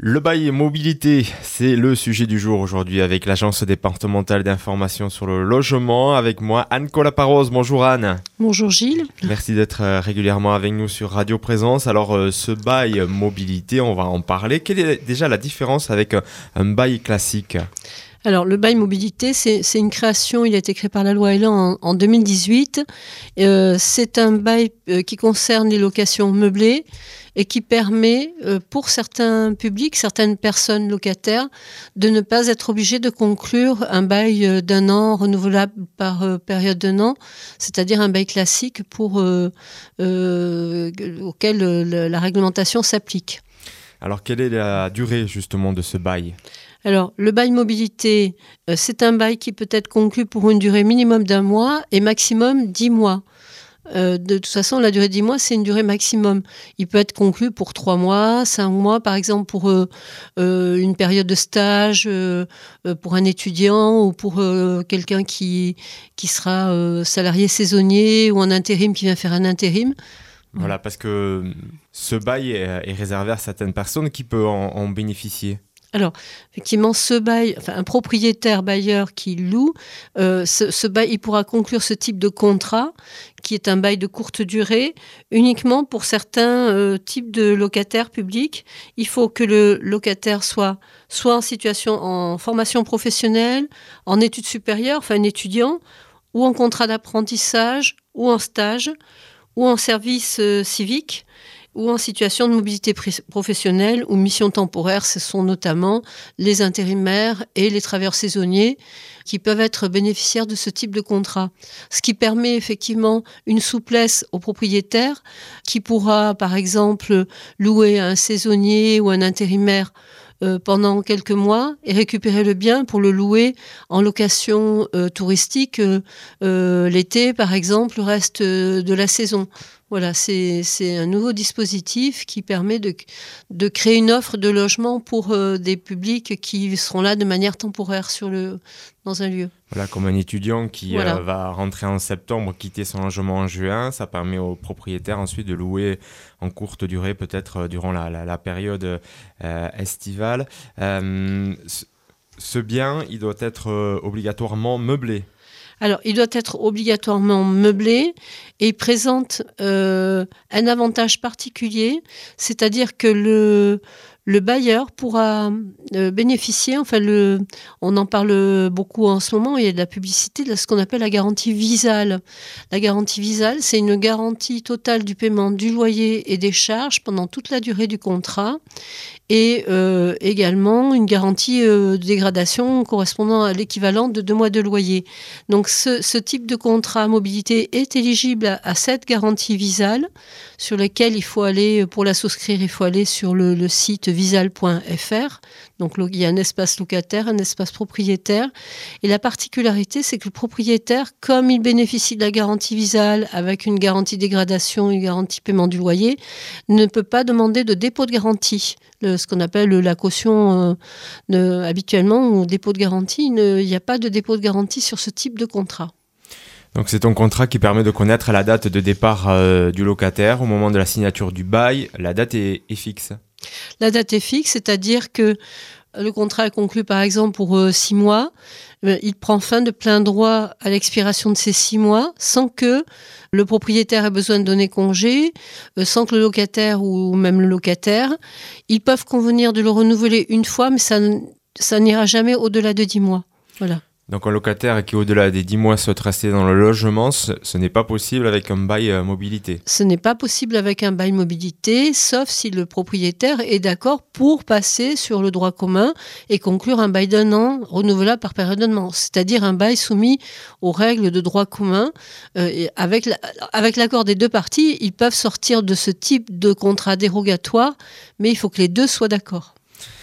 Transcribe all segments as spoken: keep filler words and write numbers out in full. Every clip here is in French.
Le bail mobilité, c'est le sujet du jour aujourd'hui avec l'Agence départementale d'information sur le logement. Avec moi, Anne Colaparose. Bonjour Anne. Bonjour Gilles. Merci d'être régulièrement avec nous sur Radio Présence. Alors, ce bail mobilité, on va en parler. Quelle est déjà la différence avec un bail classique ? Alors, le bail mobilité, c'est, c'est une création, il a été créé par la loi Elan en, en deux mille dix-huit. Euh, c'est un bail euh, qui concerne les locations meublées et qui permet, euh, pour certains publics, certaines personnes locataires, de ne pas être obligés de conclure un bail euh, d'un an renouvelable par euh, période d'un an, c'est-à-dire un bail classique pour, euh, euh, auquel euh, la réglementation s'applique. Alors, quelle est la durée justement de ce bail ? Alors, le bail mobilité, euh, c'est un bail qui peut être conclu pour une durée minimum d'un mois et maximum dix mois. Euh, de toute façon, la durée de dix mois, c'est une durée maximum. Il peut être conclu pour trois mois, cinq mois, par exemple pour euh, euh, une période de stage, euh, euh, pour un étudiant ou pour euh, quelqu'un qui, qui sera euh, salarié saisonnier ou en intérim qui vient faire un intérim. Voilà, parce que ce bail est, est réservé à certaines personnes qui peuvent en, en bénéficier. Alors, effectivement, ce bail, enfin, un propriétaire bailleur qui loue, euh, ce, ce bail, il pourra conclure ce type de contrat, qui est un bail de courte durée, uniquement pour certains euh, types de locataires publics. Il faut que le locataire soit soit en situation, en formation professionnelle, en études supérieures, enfin un étudiant, ou en contrat d'apprentissage, ou en stage, ou en service euh, civique, ou en situation de mobilité professionnelle ou mission temporaire. Ce sont notamment les intérimaires et les travailleurs saisonniers qui peuvent être bénéficiaires de ce type de contrat. Ce qui permet effectivement une souplesse au propriétaire qui pourra, par exemple, louer un saisonnier ou un intérimaire Euh, pendant quelques mois et récupérer le bien pour le louer en location euh, touristique euh, euh, l'été, par exemple, le reste euh, de la saison. Voilà, c'est, c'est un nouveau dispositif qui permet de, de créer une offre de logement pour euh, des publics qui seront là de manière temporaire sur le, dans un lieu. Voilà, comme un étudiant qui Voilà. euh, va rentrer en septembre, quitter son logement en juin, ça permet aux propriétaires ensuite de louer en courte durée, peut-être euh, durant la, la, la période euh, estivale. Euh, ce, ce bien, il doit être euh, obligatoirement meublé. Alors, il doit être obligatoirement meublé et il présente euh, un avantage particulier, c'est-à-dire que le, le bailleur pourra euh, bénéficier, enfin, le, on en parle beaucoup en ce moment, il y a de la publicité de ce qu'on appelle la garantie Visale. La garantie Visale, c'est une garantie totale du paiement du loyer et des charges pendant toute la durée du contrat et euh, également une garantie euh, de dégradation correspondant à l'équivalent de deux mois de loyer. Donc ce, ce type de contrat mobilité est éligible à, à cette garantie Visale sur laquelle il faut aller, pour la souscrire, il faut aller sur le, le site visale point f r. Donc il y a un espace locataire, un espace propriétaire. Et la particularité, c'est que le propriétaire, comme il bénéficie de la garantie Visale avec une garantie dégradation, une garantie paiement du loyer, ne peut pas demander de dépôt de garantie. Le, ce qu'on appelle la caution euh, de, habituellement, ou dépôt de garantie. Il n'y a pas de dépôt de garantie sur ce type de contrat. Donc c'est un contrat qui permet de connaître la date de départ euh, du locataire au moment de la signature du bail. La date est, est fixe. La date est fixe, c'est-à-dire que le contrat est conclu par exemple pour euh, six mois. Euh, il prend fin de plein droit à l'expiration de ces six mois sans que le propriétaire ait besoin de donner congé, euh, sans que le locataire ou même le locataire. Ils peuvent convenir de le renouveler une fois, mais ça, ça n'ira jamais au-delà de dix mois. Voilà. Donc un locataire qui au-delà des dix mois souhaite rester dans le logement, ce, ce n'est pas possible avec un bail euh, mobilité. Ce n'est pas possible avec un bail mobilité, sauf si le propriétaire est d'accord pour passer sur le droit commun et conclure un bail d'un an renouvelable par période d'un an, c'est-à-dire un bail soumis aux règles de droit commun. Euh, et avec, la, avec l'accord des deux parties, ils peuvent sortir de ce type de contrat dérogatoire, mais il faut que les deux soient d'accord.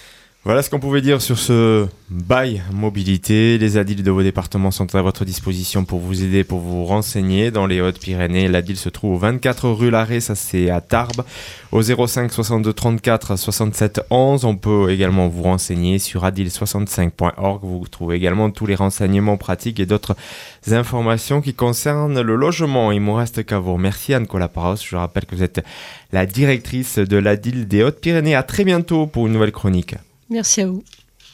Voilà ce qu'on pouvait dire sur ce bail mobilité. Les A D I L de vos départements sont à votre disposition pour vous aider, pour vous renseigner. Dans les Hautes-Pyrénées, l'A D I L se trouve au vingt-quatre rue Larrey, ça c'est à Tarbes, au zéro cinq soixante-deux trente-quatre soixante-sept onze. On peut également vous renseigner sur a d i l soixante-cinq point org. Vous trouvez également tous les renseignements pratiques et d'autres informations qui concernent le logement. Il ne me reste qu'à vous remercier, Anne Colaparos. Je rappelle que vous êtes la directrice de l'A D I L des Hautes-Pyrénées. À très bientôt pour une nouvelle chronique. Merci à vous.